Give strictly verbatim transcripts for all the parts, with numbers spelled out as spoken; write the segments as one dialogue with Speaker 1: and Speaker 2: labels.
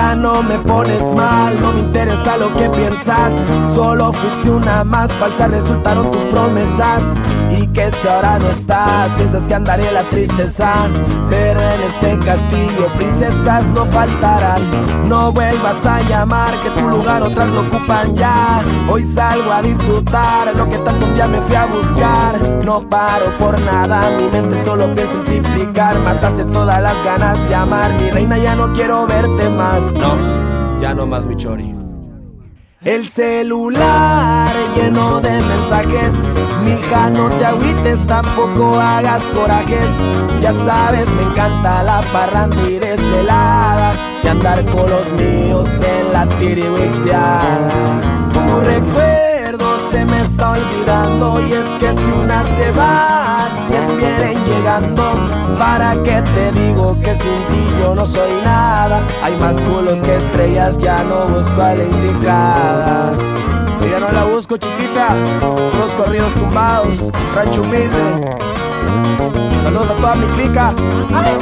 Speaker 1: Ya no me pones mal, no me interesa lo que piensas. Solo fuiste una más, falsas resultaron tus promesas. Y que si ahora no estás, piensas que andaré la tristeza. Pero en este castillo princesas no faltarán. No vuelvas a llamar, que tu lugar otras lo ocupan ya. Hoy salgo a disfrutar lo que tanto un día me fui a buscar. No paro por nada, mi mente solo piensa en triplicar. Mataste todas las ganas de amar, mi reina, ya no quiero verte más. No, ya no más, mi chori. El celular lleno de mensajes. Mija, no te agüites, tampoco hagas corajes. Ya sabes, me encanta la parranda y desvelada, y andar con los míos en la tirihuixiada. Tu recuerdo se me está olvidando, y es que si una se va, cien vienen llegando. ¿Para qué te digo que sin ti yo no soy nada? Hay más culos que estrellas, ya no busco a la indicada. Yo ya no la busco, chiquita. Unos corridos tumbados, rancho humilde. Saludos a toda mi clica. ¡Ay!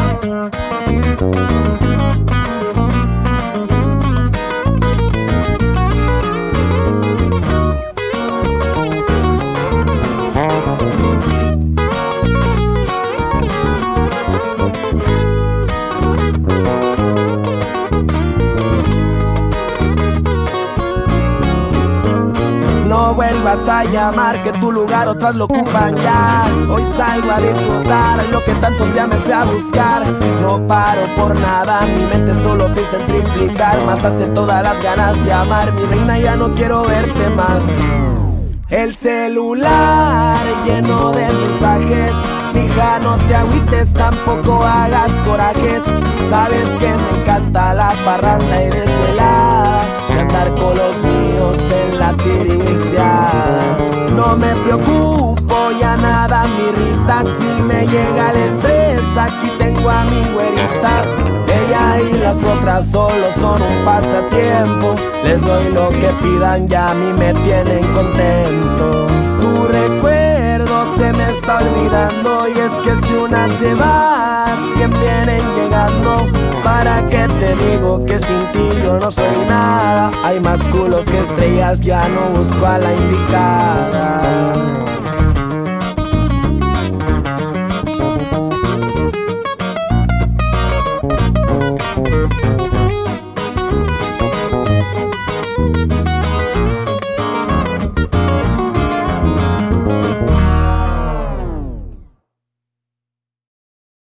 Speaker 1: No vuelvas a llamar, que tu lugar otras lo ocupan ya. Hoy salgo a disfrutar lo que tanto un día me fui a buscar. No paro por nada, mi mente solo piensa en triplicar. Mataste todas las ganas de amar, mi reina, ya no quiero verte más. El celular lleno de mensajes. Mija, no te agüites, tampoco hagas corajes. Sabes que me encanta la parranda y desvelada, y andar con los míos en la tirihuixiada. No me preocupo, ya nada me irrita. Si me llega el estrés, aquí tengo a mi güerita. Ella y las otras solo son un pasatiempo. Les doy lo que pidan, ya a mí me tienen contento. Tu recuerdo se me está olvidando, y es que si una se va, cien vienen llegando. ¿Para qué te digo que sin ti yo no soy nada? Hay más culos que estrellas, ya no busco a la indicada.